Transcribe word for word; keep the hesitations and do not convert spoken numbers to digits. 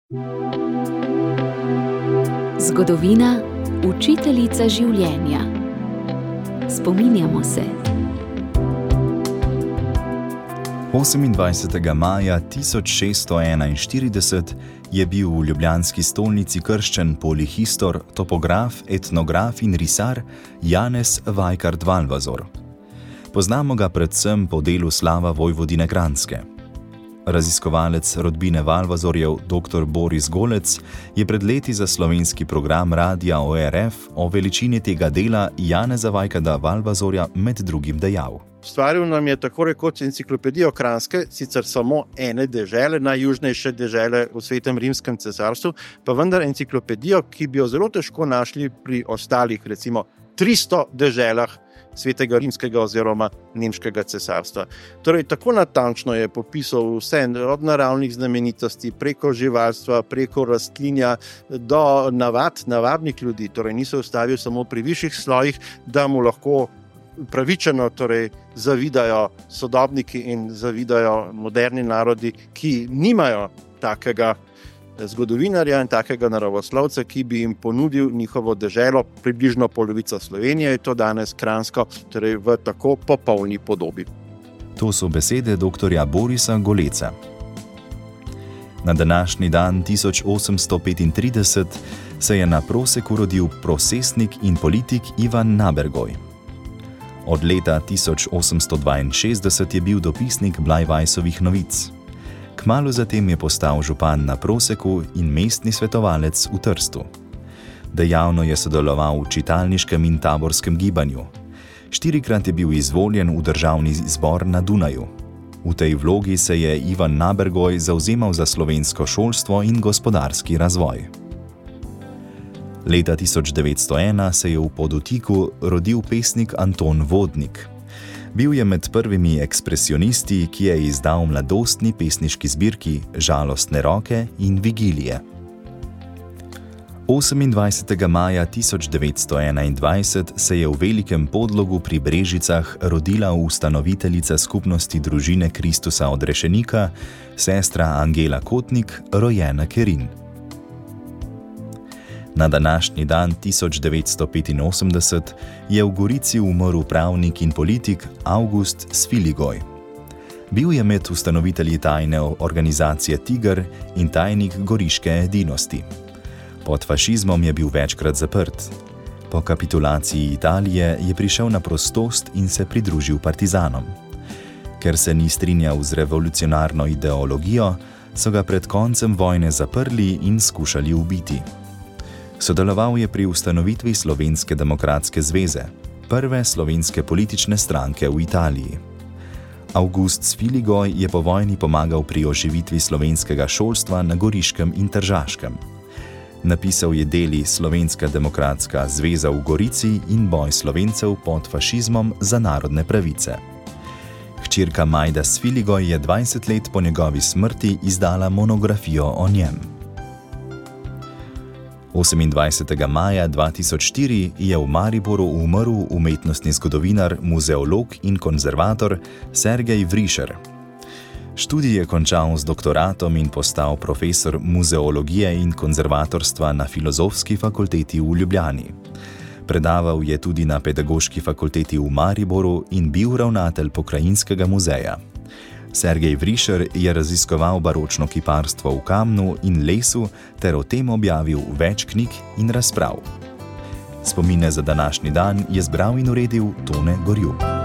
Zgodovina, učiteljica življenja. Spominjamo se. osemindvajsetega maja tisoč šeststo enainštirideset je bil v ljubljanski stolnici krščen polihistor, topograf, etnograf in risar Janez Vajkard Valvazor. Poznamo ga predvsem po delu Slava Vojvodine Kranjske. Raziskovalec rodbine Valvazorjev dr. Boris Golec je pred leti za slovenski program Radia O R F o veličini tega dela Janeza Vajkarda Valvazorja med drugim dejal. Ustvaril nam je tako rekoč enciklopedijo Kranjske, sicer samo ene dežele, najjužnejše dežele v Svetem rimskem cesarstvu, pa vendar enciklopedijo, ki bi jo zelo težko našli pri ostalih, recimo tristo deželah Svetega rimskega oziroma nemškega cesarstva. Torej, tako natančno je popisal vse od naravnih znamenitosti, preko živalstva, preko rastlinja do navad, navadnih ljudi, torej niso ustavil samo pri višjih slojih, da mu lahko pravičeno torej, zavidajo sodobniki in zavidajo moderni narodi, ki nimajo takega zgodovinarja in takega naravoslovca, ki bi jim ponudil njihovo deželo, približno polovica Slovenije je to danes Kranjsko, torej v tako popolni podobi. To so besede doktorja Borisa Goleca. Na današnji dan tisoč osemsto petintrideset se je na Proseku rodil prosesnik in politik Ivan Nabergoj. Od leta tisoč osemsto dvainšestdeset je bil dopisnik Blajvajsovih novic. Kmalu zatem je postal župan na Proseku in mestni svetovalec v Trstu. Dejavno je sodeloval v čitalniškem in taborskem gibanju. Štirikrat je bil izvoljen v državni zbor na Dunaju. V tej vlogi se je Ivan Nabergoj zavzemal za slovensko šolstvo in gospodarski razvoj. Leta tisoč devetsto ena se je v Podutiku rodil pesnik Anton Vodnik. Bil je med prvimi ekspresionisti, ki je izdal mladostni pesniški zbirki Žalostne roke in Vigilije. osemindvajsetega maja tisoč devetsto enaindvajset se je v Velikem Podlogu pri Brežicah rodila ustanoviteljica skupnosti družine Kristusa odrešenika, sestra Angela Kotnik, rojena Kerin. Na današnji dan tisoč devetsto petinosemdeset je v Gorici umrl pravnik in politik August Sviligoj. Bil je med ustanovitelji tajne organizacije Tiger in tajnik goriške edinosti. Pod fašizmom je bil večkrat zaprt. Po kapitulaciji Italije je prišel na prostost in se pridružil partizanom. Ker se ni strinjal z revolucionarno ideologijo, so ga pred koncem vojne zaprli in skušali ubiti. Sodeloval je pri ustanovitvi Slovenske demokratske zveze, prve slovenske politične stranke v Italiji. August Sviligoj je po vojni pomagal pri oživitvi slovenskega šolstva na Goriškem in Tržaškem. Napisal je deli Slovenska demokratska zveza v Gorici in boj Slovencev pod fašizmom za narodne pravice. Hčerka Majda Sviligoj je dvajset let po njegovi smrti izdala monografijo o njem. osemindvajsetega maja dva tisoč štiri je v Mariboru umrl umetnostni zgodovinar, muzeolog in konzervator Sergej Vrišer. Študij je končal z doktoratom in postal profesor muzeologije in konzervatorstva na Filozofski fakulteti v Ljubljani. Predaval je tudi na Pedagoški fakulteti v Mariboru in bil ravnatelj Pokrajinskega muzeja. Sergej Vrišer je raziskoval baročno kiparstvo v kamnu in lesu ter o tem objavil več knjig in razprav. Spomine za današnji dan je zbral in uredil Tone Gorjup.